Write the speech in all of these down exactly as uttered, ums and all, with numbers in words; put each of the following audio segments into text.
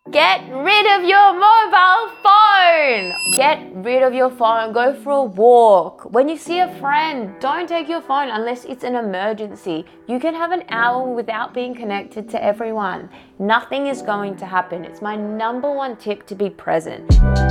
Get rid of your mobile phone. Get rid of your phone. Go for a walk. When you see a friend, don't take your phone unless it's an emergency. You can have an hour without being connected to everyone. Nothing is going to happen. It's my number one tip to be present.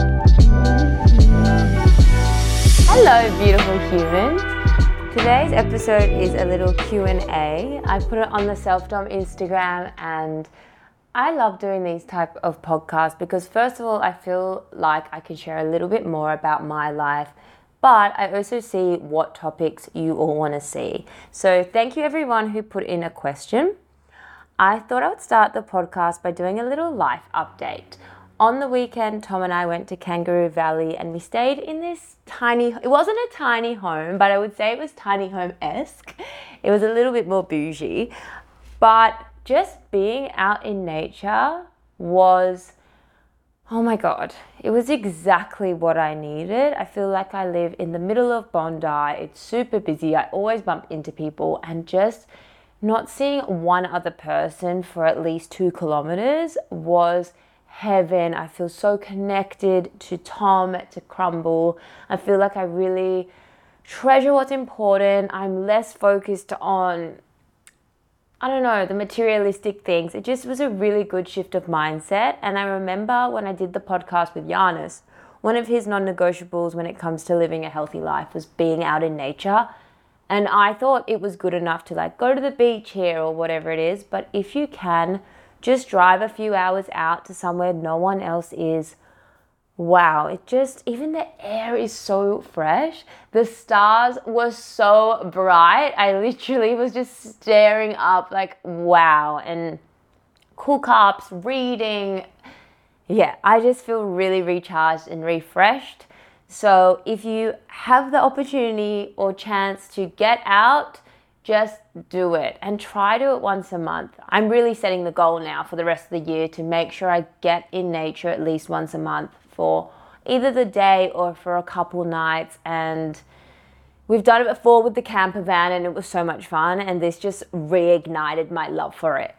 Hello, beautiful humans. Today's episode is a little Q and A. I put it on the Self-Dom Instagram, and I love doing these type of podcasts because first of all, I feel like I can share a little bit more about my life, but I also see what topics you all want to see. So thank you everyone who put in a question. I thought I would start the podcast by doing a little life update. On the weekend, Tom and I went to Kangaroo Valley and we stayed in this tiny, it wasn't a tiny home, but I would say it was tiny home-esque. It was a little bit more bougie, but just being out in nature was, oh my God, it was exactly what I needed. I feel like I live in the middle of Bondi. It's super busy. I always bump into people, and just not seeing one other person for at least two kilometers was heaven. I feel so connected to Tom, to Crumble. I feel like I really treasure what's important. I'm less focused on, I don't know, the materialistic things. It just was a really good shift of mindset. And I remember when I did the podcast with Giannis, one of his non-negotiables when it comes to living a healthy life was being out in nature. And I thought it was good enough to like go to the beach here or whatever it is. But if you can, just drive a few hours out to somewhere no one else is. Wow, it just, even the air is so fresh. The stars were so bright. I literally was just staring up like, wow. And cool cups, reading. Yeah, I just feel really recharged and refreshed. So if you have the opportunity or chance to get out, just do it and try to do it once a month. I'm really setting the goal now for the rest of the year to make sure I get in nature at least once a month for either the day or for a couple nights. And we've done it before with the camper van and it was so much fun, and this just reignited my love for it.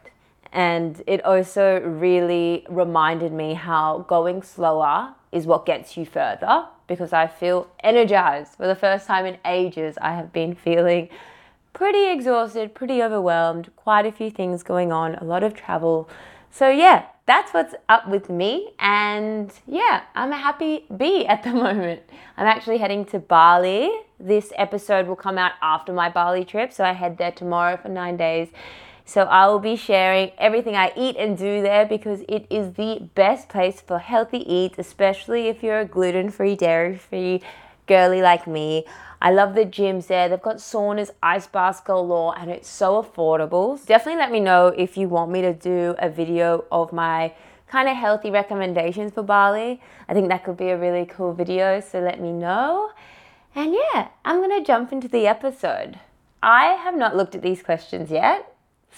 And it also really reminded me how going slower is what gets you further, because I feel energized. For the first time in ages, I have been feeling pretty exhausted, pretty overwhelmed, quite a few things going on, a lot of travel. So yeah, that's what's up with me. And yeah, I'm a happy bee at the moment. I'm actually heading to Bali. This episode will come out after my Bali trip. So I head there tomorrow for nine days. So I will be sharing everything I eat and do there, because it is the best place for healthy eats, especially if you're a gluten-free, dairy-free girly like me. I love the gyms there. They've got saunas, ice baths galore, and it's so affordable. Definitely let me know if you want me to do a video of my kind of healthy recommendations for Bali. I think that could be a really cool video, so let me know. And yeah, I'm gonna jump into the episode. I have not looked at these questions yet,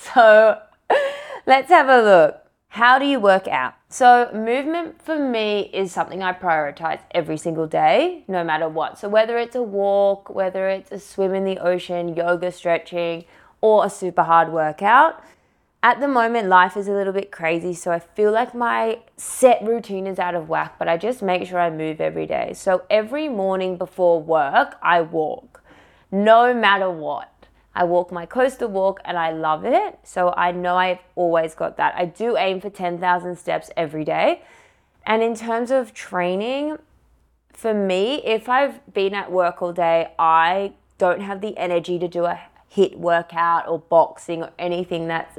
so let's have a look. How do you work out? So movement for me is something I prioritize every single day, no matter what. So whether it's a walk, whether it's a swim in the ocean, yoga, stretching, or a super hard workout. At the moment, life is a little bit crazy, so I feel like my set routine is out of whack, but I just make sure I move every day. So every morning before work, I walk, no matter what. I walk my coastal walk and I love it. So I know I've always got that. I do aim for ten thousand steps every day. And in terms of training, for me, if I've been at work all day, I don't have the energy to do a HIIT workout or boxing or anything that's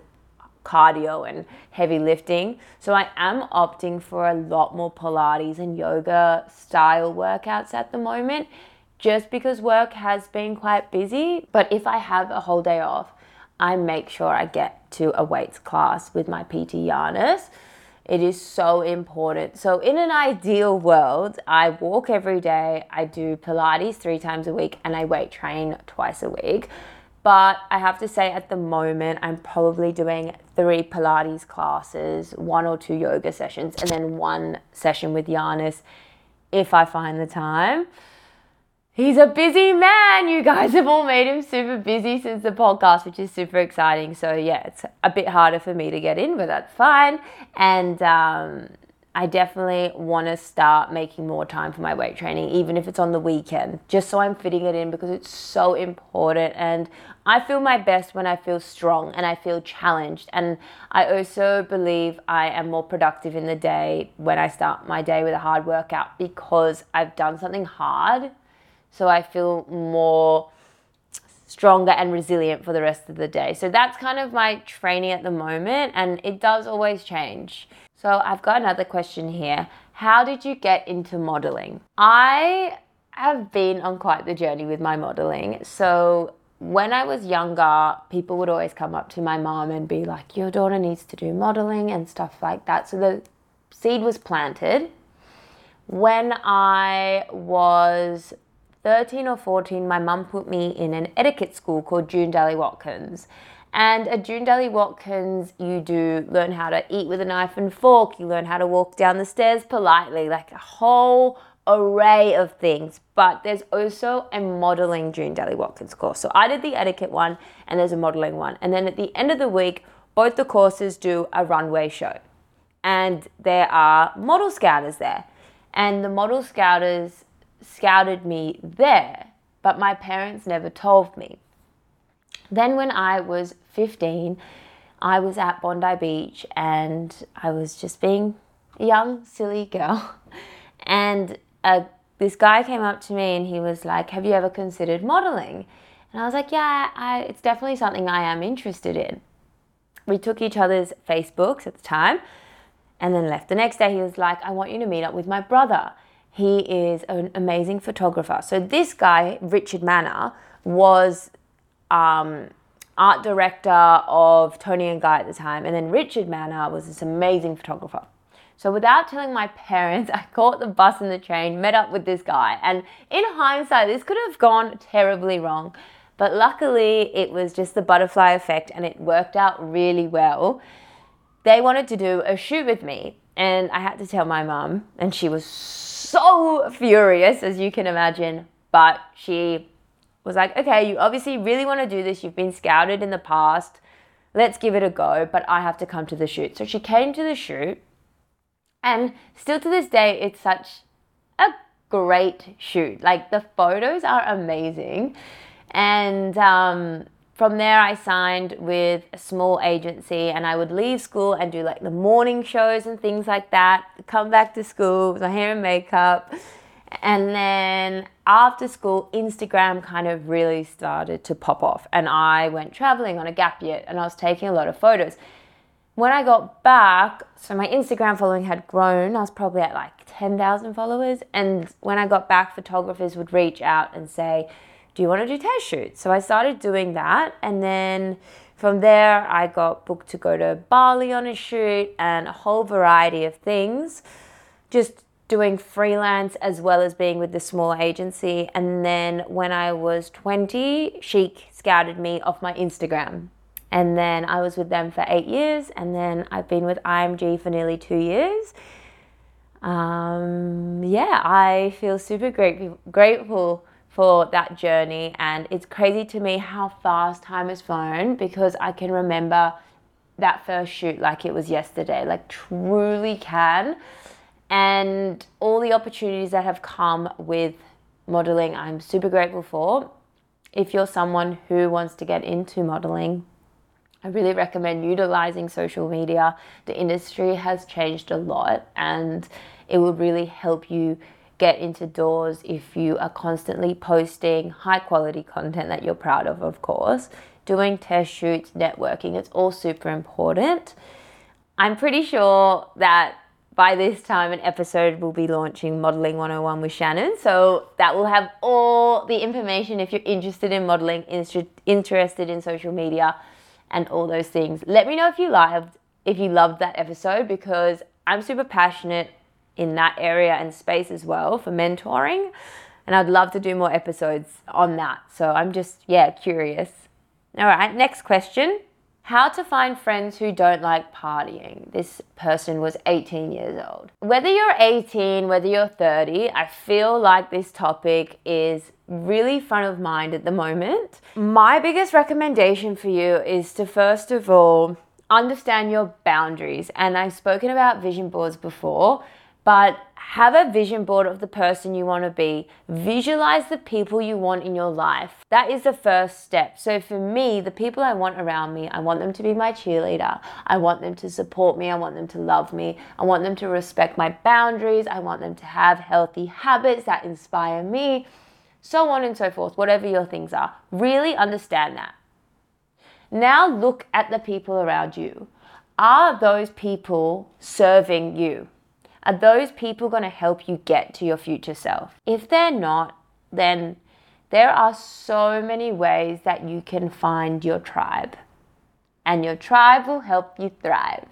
cardio and heavy lifting. So I am opting for a lot more Pilates and yoga style workouts at the moment, just because work has been quite busy. But if I have a whole day off, I make sure I get to a weights class with my P T Giannis. It is so important. So in an ideal world, I walk every day, I do Pilates three times a week, and I weight train twice a week. But I have to say at the moment, I'm probably doing three Pilates classes, one or two yoga sessions, and then one session with Giannis if I find the time. he's a busy man. You guys have all made him super busy since the podcast, which is super exciting. So yeah, it's a bit harder for me to get in, but that's fine. And um, I definitely want to start making more time for my weight training, even if it's on the weekend, just so I'm fitting it in, because it's so important. And I feel my best when I feel strong and I feel challenged. And I also believe I am more productive in the day when I start my day with a hard workout, because I've done something hard. So I feel more stronger and resilient for the rest of the day. So that's kind of my training at the moment, and it does always change. So I've got another question here. How did you get into modeling? I have been on quite the journey with my modeling. So when I was younger, people would always come up to my mom and be like, your daughter needs to do modeling and stuff like that. So the seed was planted. When I was thirteen or fourteen, my mum put me in an etiquette school called June Dally Watkins. And at June Dally Watkins, you do learn how to eat with a knife and fork. You learn how to walk down the stairs politely, like a whole array of things. But there's also a modeling June Dally Watkins course. So I did the etiquette one, and there's a modeling one. And then at the end of the week, both the courses do a runway show. And there are model scouters there. And the model scouters scouted me there, but my parents never told me. Then when I was fifteen, I was at Bondi Beach and I was just being a young, silly girl. And uh, this guy came up to me and he was like, have you ever considered modeling? And I was like, yeah, I, it's definitely something I am interested in. We took each other's Facebooks at the time and then left. The next day he was like, I want you to meet up with my brother. He is an amazing photographer. So this guy, Richard Manor, was um, art director of Toni and Guy at the time. And then Richard Manor was this amazing photographer. So without telling my parents, I caught the bus and the train, met up with this guy. And in hindsight, this could have gone terribly wrong. But luckily, it was just the butterfly effect and it worked out really well. They wanted to do a shoot with me. And I had to tell my mum, and she was so furious, as you can imagine. But she was like, okay, you obviously really want to do this. You've been scouted in the past. Let's give it a go. But I have to come to the shoot. So she came to the shoot. And still to this day, it's such a great shoot. Like, the photos are amazing. And um, from there, I signed with a small agency, and I would leave school and do like the morning shows and things like that. Come back to school with my hair and makeup. And then after school, Instagram kind of really started to pop off. And I went traveling on a gap year and I was taking a lot of photos. When I got back, so my Instagram following had grown. I was probably at like ten thousand followers. And when I got back, photographers would reach out and say, do you want to do test shoots? So I started doing that. And then from there, I got booked to go to Bali on a shoot and a whole variety of things. Just doing freelance as well as being with the small agency. And then when I was twenty, Chic scouted me off my Instagram. And then I was with them for eight years. And then I've been with I M G for nearly two years. Um, yeah, I feel super grateful, grateful for that journey. And it's crazy to me how fast time has flown, because I can remember that first shoot like it was yesterday, like truly can. And all the opportunities that have come with modeling, I'm super grateful for. If you're someone who wants to get into modeling, I really recommend utilizing social media. The industry has changed a lot, and it will really help you get into doors if you are constantly posting high quality content that you're proud of, of course. Doing test shoots, networking, it's all super important. I'm pretty sure that by this time an episode will be launching Modeling one oh one with Shannon. So that will have all the information if you're interested in modeling, interested in social media and all those things. Let me know if you loved, if you loved that episode, because I'm super passionate in that area and space as well for mentoring. And I'd love to do more episodes on that. So I'm just, yeah, curious. All right, next question. How to find friends who don't like partying. This person was eighteen years old. Whether you're eighteen, whether you're thirty, I feel like this topic is really front of mind at the moment. My biggest recommendation for you is to first of all understand your boundaries. And I've spoken about vision boards before, but have a vision board of the person you want to be. Visualize the people you want in your life. That is the first step. So for me, the people I want around me, I want them to be my cheerleader. I want them to support me. I want them to love me. I want them to respect my boundaries. I want them to have healthy habits that inspire me, so on and so forth, whatever your things are. Really understand that. Now look at the people around you. Are those people serving you? Are those people going to help you get to your future self? If they're not, then there are so many ways that you can find your tribe. And your tribe will help you thrive.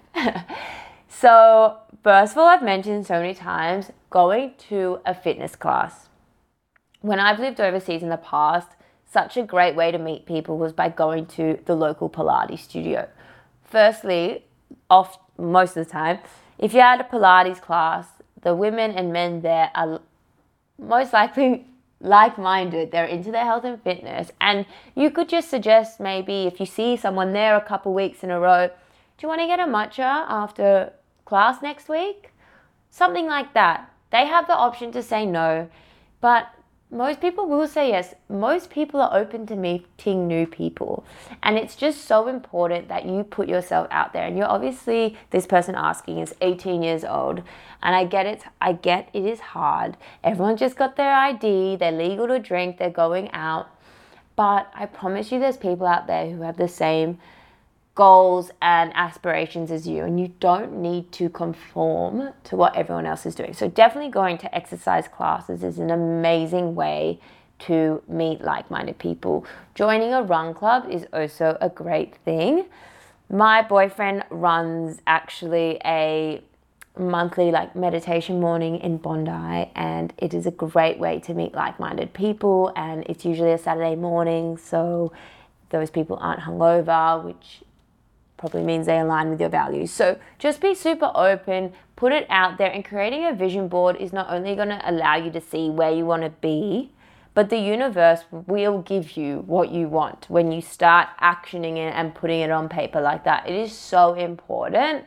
So, first of all, I've mentioned so many times, going to a fitness class. When I've lived overseas in the past, such a great way to meet people was by going to the local Pilates studio. Firstly, off most of the time, if you're at a Pilates class, the women and men there are most likely like-minded. They're into their health and fitness. And you could just suggest, maybe if you see someone there a couple weeks in a row, do you want to get a matcha after class next week? Something like that. They have the option to say no, but most people will say yes. Most people are open to meeting new people. And it's just so important that you put yourself out there. And you're obviously, this person asking is eighteen years old. And I get it. I get it is hard. Everyone just got their I D. They're legal to drink. They're going out. But I promise you there's people out there who have the same goals and aspirations as you, and you don't need to conform to what everyone else is doing. So definitely going to exercise classes is an amazing way to meet like-minded people. Joining a run club is also a great thing. My boyfriend runs actually a monthly like meditation morning in Bondi, and it is a great way to meet like-minded people, and it's usually a Saturday morning, so those people aren't hungover, which probably means they align with your values. So just be super open, put it out there, and creating a vision board is not only going to allow you to see where you want to be, but the universe will give you what you want when you start actioning it and putting it on paper like that. It is so important.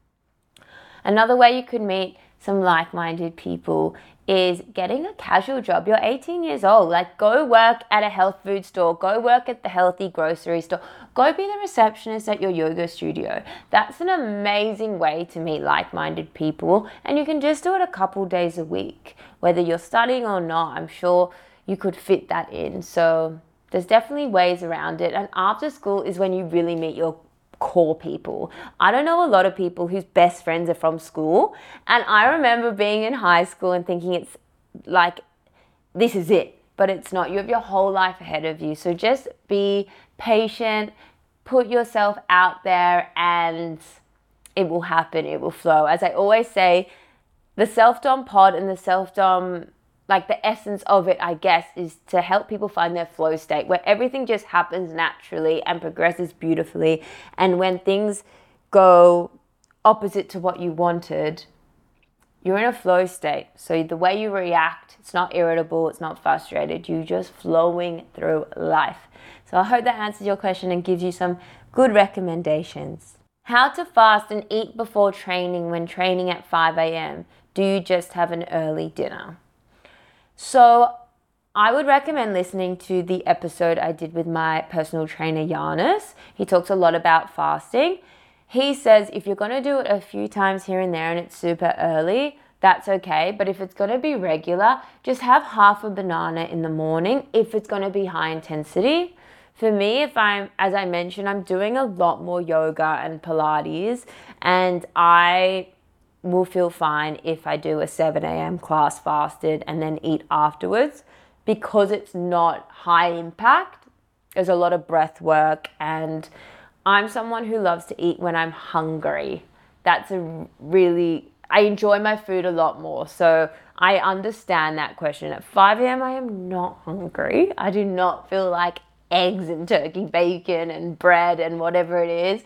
Another way you could meet some like-minded people is getting a casual job. You're eighteen years old. Like, go work at a health food store. Go work at the healthy grocery store. Go be the receptionist at your yoga studio. That's an amazing way to meet like-minded people. And you can just do it a couple days a week. Whether you're studying or not, I'm sure you could fit that in. So there's definitely ways around it. And after school is when you really meet your core people. I don't know a lot of people whose best friends are from school, and I remember being in high school and thinking it's like, this is it, but it's not. You have your whole life ahead of you. So just be patient, put yourself out there, and it will happen. It will flow. As I always say, the Self-Dom pod and the Self-Dom, like the essence of it, I guess, is to help people find their flow state where everything just happens naturally and progresses beautifully. And when things go opposite to what you wanted, you're in a flow state. So the way you react, it's not irritable, it's not frustrated, you're just flowing through life. So I hope that answers your question and gives you some good recommendations. How to fast and eat before training when training at five a.m. Do you just have an early dinner? So I would recommend listening to the episode I did with my personal trainer, Giannis. He talks a lot about fasting. He says if you're going to do it a few times here and there and it's super early, that's okay. But if it's going to be regular, just have half a banana in the morning if it's going to be high intensity. For me, if I'm, as I mentioned, I'm doing a lot more yoga and Pilates, and I will feel fine if I do a seven a.m. class fasted and then eat afterwards, because it's not high impact. There's a lot of breath work, and I'm someone who loves to eat when I'm hungry. That's a really, I enjoy my food a lot more. So I understand that question. At five a.m. I am not hungry. I do not feel like eggs and turkey bacon and bread and whatever it is.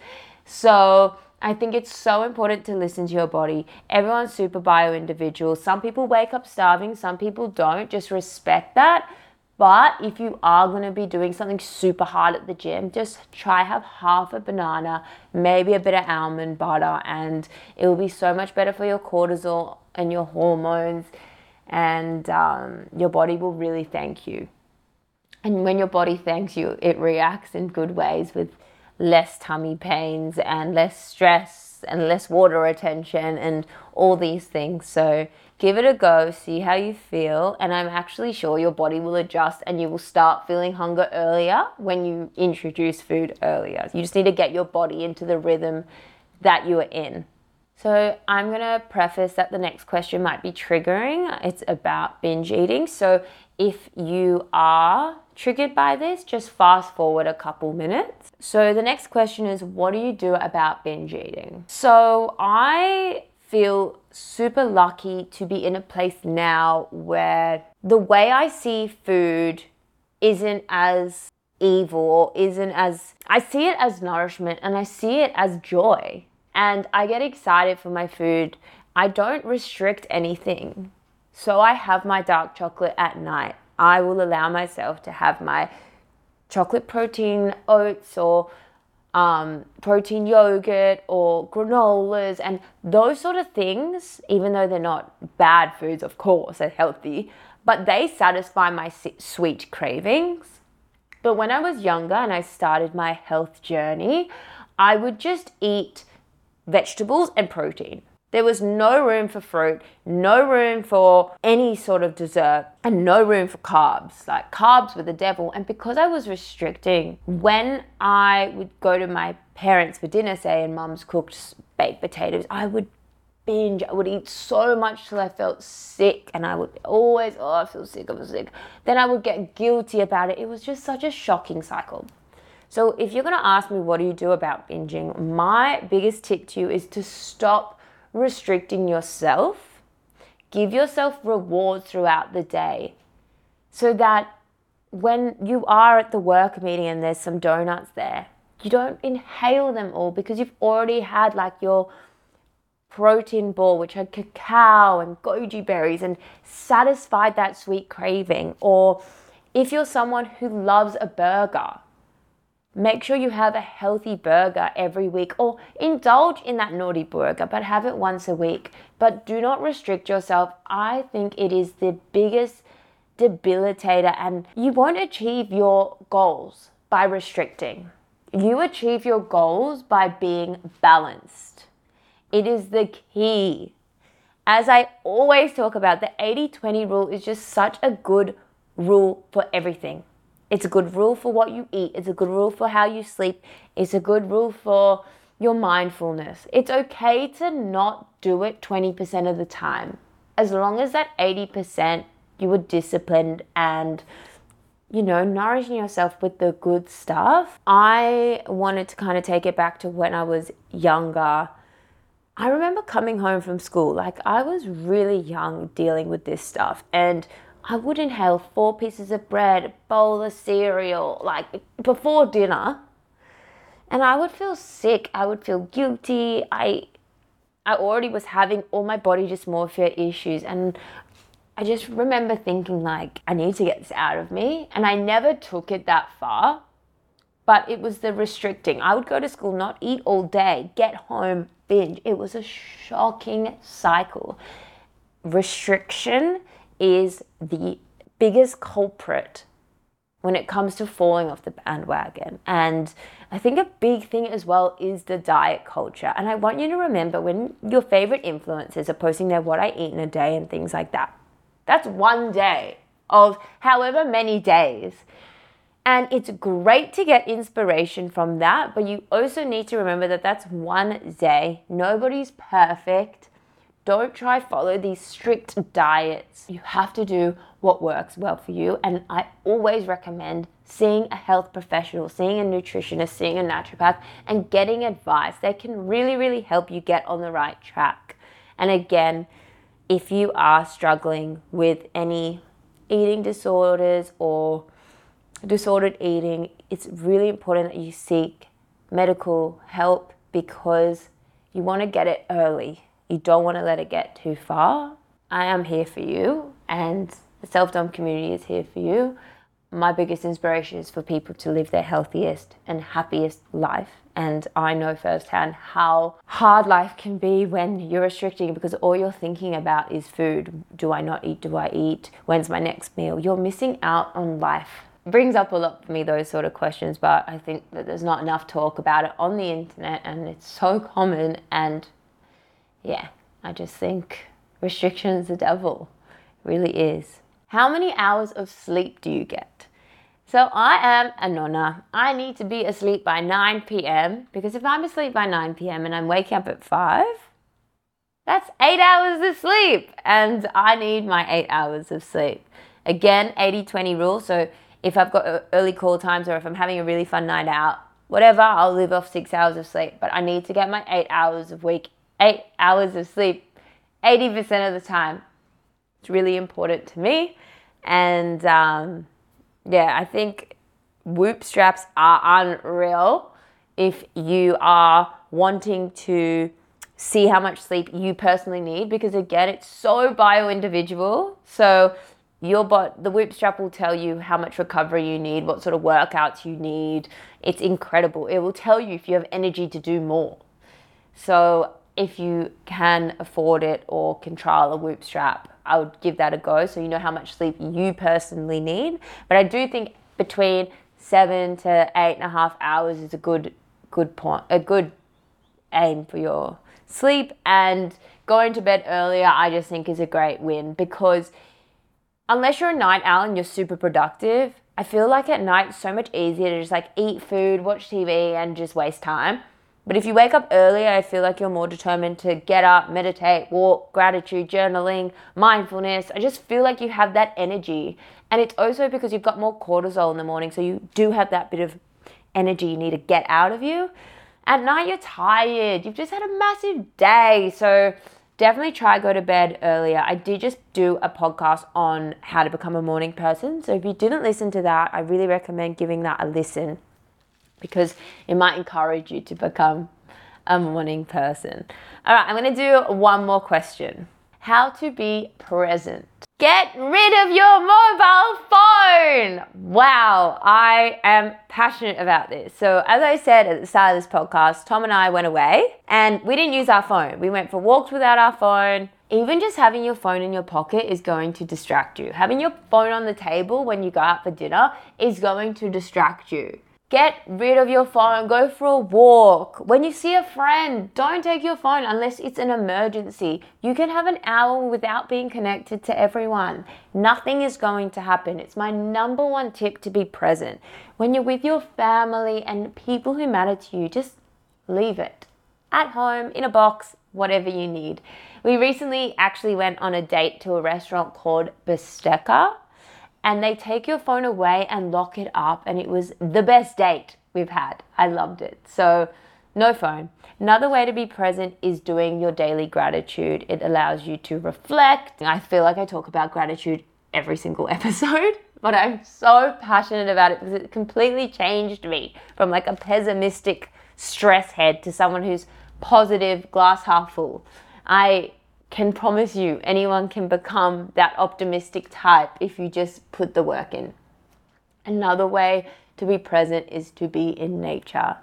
So I think it's so important to listen to your body. Everyone's super bio individual. Some people wake up starving, some people don't. Just respect that. But if you are going to be doing something super hard at the gym, just try have half a banana, maybe a bit of almond butter, and it will be so much better for your cortisol and your hormones, and um, your body will really thank you. And when your body thanks you, it reacts in good ways with less tummy pains and less stress and less water retention and all these things. So give it a go, see how you feel, and I'm actually sure your body will adjust and you will start feeling hunger earlier when you introduce food earlier. You just need to get your body into the rhythm that you are in. So I'm going to preface that the next question might be triggering. It's about binge eating. So if you are triggered by this, just fast forward a couple minutes. So the next question is, what do you do about binge eating? So I feel super lucky to be in a place now where the way I see food isn't as evil or isn't as, I see it as nourishment and I see it as joy. And I get excited for my food. I don't restrict anything. So I have my dark chocolate at night. I will allow myself to have my chocolate protein oats or um, protein yogurt or granolas and those sort of things, even though they're not bad foods, of course, they're healthy, but they satisfy my sweet cravings. But when I was younger and I started my health journey, I would just eat vegetables and protein. There was no room for fruit, no room for any sort of dessert, and no room for carbs. Like, carbs were the devil. And because I was restricting, when I would go to my parents for dinner, say, and mum's cooked baked potatoes, I would binge. I would eat so much till I felt sick, and I would always, oh, I feel sick, I feel sick. Then I would get guilty about it. It was just such a shocking cycle. So if you're going to ask me, what do you do about binging? My biggest tip to you is to stop restricting yourself. Give yourself rewards throughout the day so that when you are at the work meeting and there's some donuts there, you don't inhale them all because you've already had like your protein ball, which had cacao and goji berries, and satisfied that sweet craving. Or if you're someone who loves a burger, make sure you have a healthy burger every week, or indulge in that naughty burger, but have it once a week. But do not restrict yourself. I think it is the biggest debilitator, and you won't achieve your goals by restricting. You achieve your goals by being balanced. It is the key. As I always talk about, the eighty twenty rule is just such a good rule for everything. It's a good rule for what you eat. It's a good rule for how you sleep. It's a good rule for your mindfulness. It's okay to not do it twenty percent of the time. As long as that eighty percent you were disciplined and, you know, nourishing yourself with the good stuff. I wanted to kind of take it back to when I was younger. I remember coming home from school, like I was really young dealing with this stuff, and I would inhale four pieces of bread, a bowl of cereal, like before dinner. And I would feel sick. I would feel guilty. I I already was having all my body dysmorphia issues. And I just remember thinking like, I need to get this out of me. And I never took it that far. But it was the restricting. I would go to school, not eat all day, get home, binge. It was a shocking cycle. Restriction is the biggest culprit when it comes to falling off the bandwagon. And I think a big thing as well is the diet culture. And I want you to remember, when your favorite influencers are posting their what I eat in a day and things like that, that's one day of however many days. And it's great to get inspiration from that, but you also need to remember that that's one day. Nobody's perfect. Don't try follow these strict diets. You have to do what works well for you. And I always recommend seeing a health professional, seeing a nutritionist, seeing a naturopath, and getting advice. They can really, really help you get on the right track. And again, if you are struggling with any eating disorders or disordered eating, it's really important that you seek medical help because you want to get it early. You don't want to let it get too far. I am here for you, and the Self-Dom community is here for you. My biggest inspiration is for people to live their healthiest and happiest life. And I know firsthand how hard life can be when you're restricting because all you're thinking about is food. Do I not eat? Do I eat? When's my next meal? You're missing out on life. It brings up a lot for me, those sort of questions, but I think that there's not enough talk about it on the internet and it's so common. And yeah, I just think restriction is the devil. It really is. How many hours of sleep do you get? So I am a nonna. I need to be asleep by nine p.m. because if I'm asleep by nine p.m. and I'm waking up at five, that's eight hours of sleep. And I need my eight hours of sleep. Again, eighty twenty rule. So if I've got early call times or if I'm having a really fun night out, whatever, I'll live off six hours of sleep. But I need to get my eight hours of week, eight hours of sleep eighty percent of the time. It's really important to me. And um, yeah, I think Whoop straps are unreal if you are wanting to see how much sleep you personally need, because again, it's so bio-individual. So your bot, the Whoop strap will tell you how much recovery you need, what sort of workouts you need. It's incredible. It will tell you if you have energy to do more. So if you can afford it or can trial a Whoop strap, I would give that a go so you know how much sleep you personally need. But I do think between seven to eight and a half hours is a good good point, a good aim for your sleep. And going to bed earlier, I just think is a great win, because unless you're a night owl and you're super productive, I feel like at night it's so much easier to just like eat food, watch T V and just waste time. But if you wake up earlier, I feel like you're more determined to get up, meditate, walk, gratitude, journaling, mindfulness. I just feel like you have that energy. And it's also because you've got more cortisol in the morning, so you do have that bit of energy you need to get out of you. At night, you're tired. You've just had a massive day. So definitely try go to bed earlier. I did just do a podcast on how to become a morning person. So if you didn't listen to that, I really recommend giving that a listen, because it might encourage you to become a morning person. All right, I'm gonna do one more question. How to be present. Get rid of your mobile phone. Wow, I am passionate about this. So as I said at the start of this podcast, Tom and I went away and we didn't use our phone. We went for walks without our phone. Even just having your phone in your pocket is going to distract you. Having your phone on the table when you go out for dinner is going to distract you. Get rid of your phone, go for a walk. When you see a friend, don't take your phone unless it's an emergency. You can have an hour without being connected to everyone. Nothing is going to happen. It's my number one tip to be present. When you're with your family and people who matter to you, just leave it. At home, in a box, whatever you need. We recently actually went on a date to a restaurant called Bistecca, and they take your phone away and lock it up, and it was the best date we've had. I loved it. So no phone. Another way to be present is doing your daily gratitude. It allows you to reflect. I feel like I talk about gratitude every single episode, but I'm so passionate about it because it completely changed me from like a pessimistic stress head to someone who's positive, glass half full. I can promise you anyone can become that optimistic type if you just put the work in. Another way to be present is to be in nature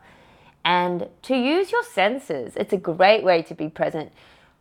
and to use your senses. It's a great way to be present.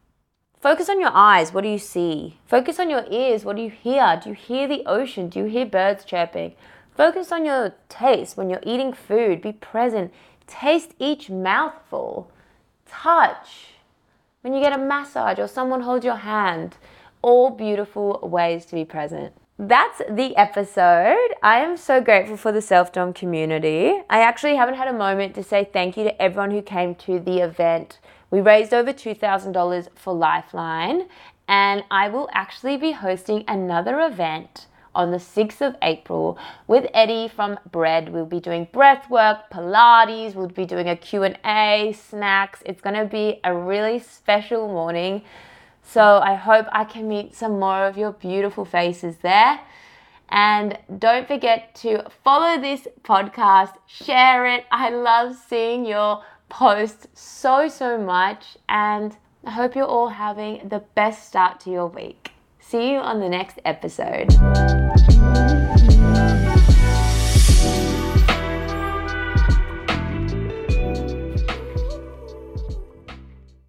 Focus on your eyes. What do you see? Focus on your ears. What do you hear? Do you hear the ocean? Do you hear birds chirping? Focus on your taste. When you're eating food, be present. Taste each mouthful. Touch. When you get a massage or someone holds your hand, all beautiful ways to be present. That's the episode. I am so grateful for the Self-Dom community. I actually haven't had a moment to say thank you to everyone who came to the event. We raised over two thousand dollars for Lifeline, and I will actually be hosting another event on the sixth of April with Eddie from Bread. We'll be doing breath work, Pilates, we'll be doing a Q and A, snacks. It's gonna be a really special morning. So I hope I can meet some more of your beautiful faces there. And don't forget to follow this podcast, share it. I love seeing your posts so, so much. And I hope you're all having the best start to your week. See you on the next episode.